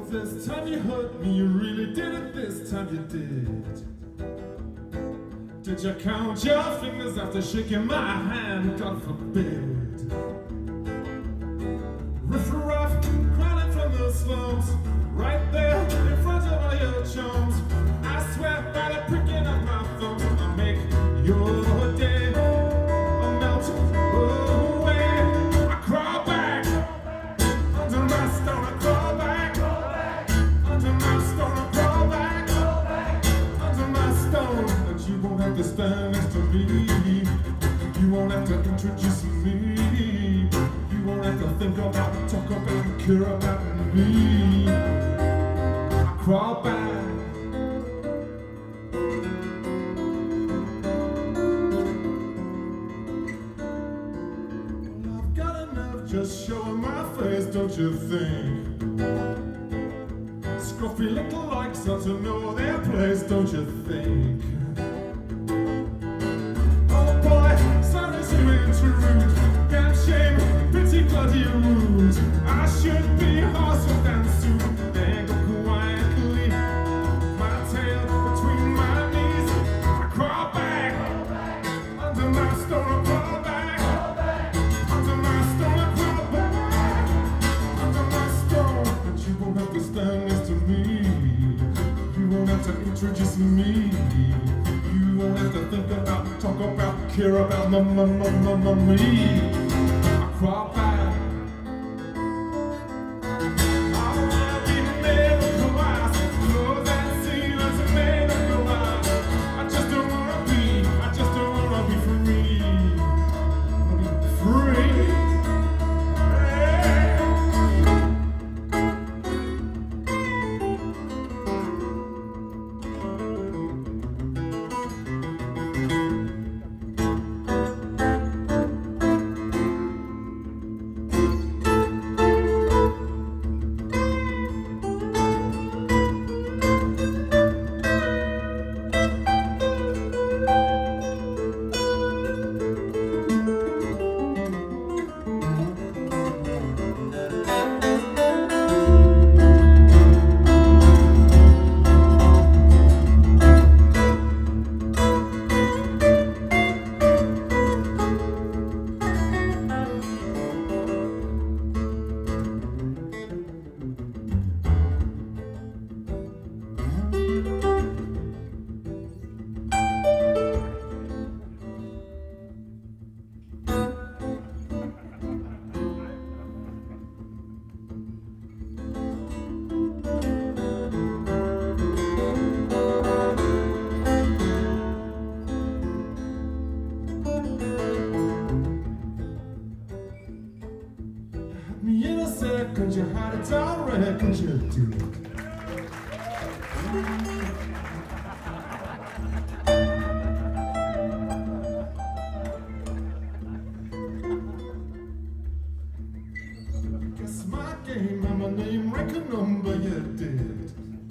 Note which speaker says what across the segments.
Speaker 1: This time you hurt me, you really did it, this time you did. Did you count your fingers after shaking my hand? God forbid. Riff-raff, crawling from the slums, right there in front of all your chums. I swear by the pricking of my thumbs, I'll make your day melt away. I crawl back under my stone, I crawl back under my stone, I crawl back under my stone. But you won't have to stand next to me, you won't have to introduce me, you won't have to think about, talk about, care about me. I crawl back. I've got enough just showing my face, don't you think? Scruffy little likes ought to know their place, don't you think? Oh boy, sorry to intrude, damn shame, pity bloody rude. I should be hustled and sued, then go quietly, my tail between my knees. I crawl back under my stone, I crawl back under my stone, I crawl back under my stone. But you won't have to stand next to me, you won't have to introduce me, you won't have to think about, talk about, care about me. I crawl back. Me in a second, you had it all right, could you do? Guess my game and my name rank a number, you did.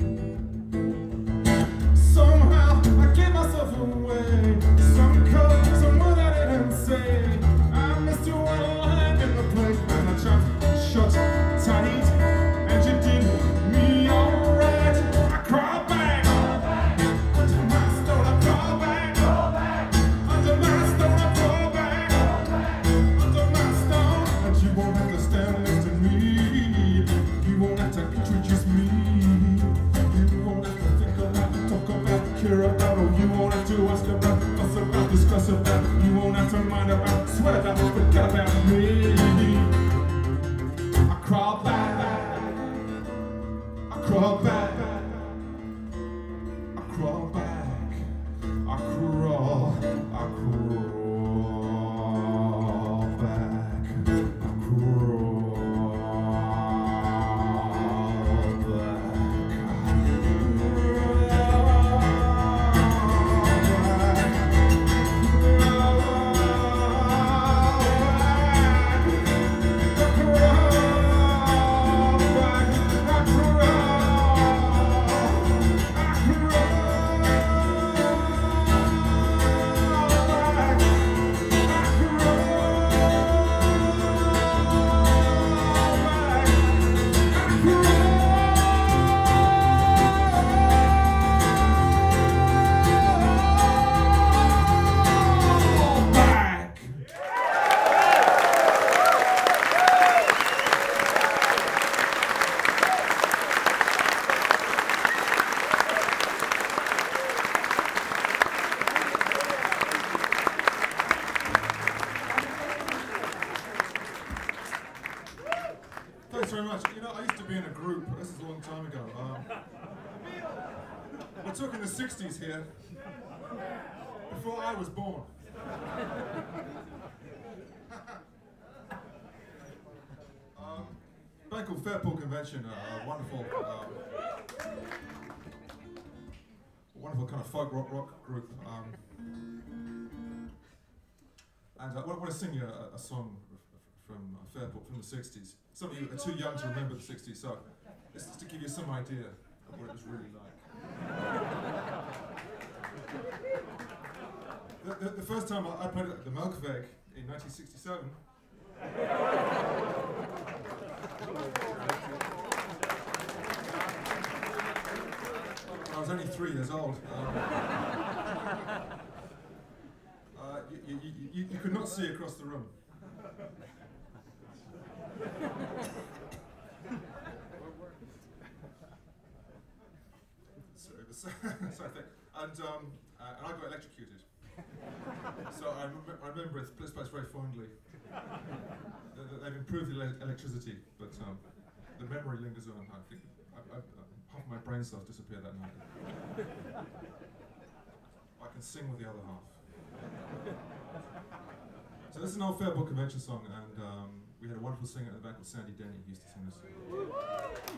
Speaker 1: Somehow I gave myself away, some code, some word I didn't say. I missed you one line in the play, and I jumped shut tight, and you did me alright. I crawl back under my stone, I crawl back under my stone, I crawl back under my stone. And you won't have to stand next to me, you won't have to introduce me, you won't have to think about, talk about, care about, or you won't have to ask about, fuss about, discuss about, you won't have to mind about, swear that, forget about me. I crawl back, I crawl back, I crawl back, I crawl back, I crawl back. We're talking the 60s here, before I was born. A band called Fairport Convention, a wonderful kind of folk rock group. And I want to sing you a song from Fairport from the 60s. Some of you are too young to remember the 60s, so this is to give you some idea of what it was really like. The first time I played at the Melkweg in 1967, I was only 3 years old. You could not see across the room. And I got electrocuted. So I remember this place very fondly. They've improved the electricity, but the memory lingers on. I think half of my brain cells disappeared that night. I can sing with the other half. So this is an old Fairport Convention song, and we had a wonderful singer at the back called Sandy Denny who used to sing this song.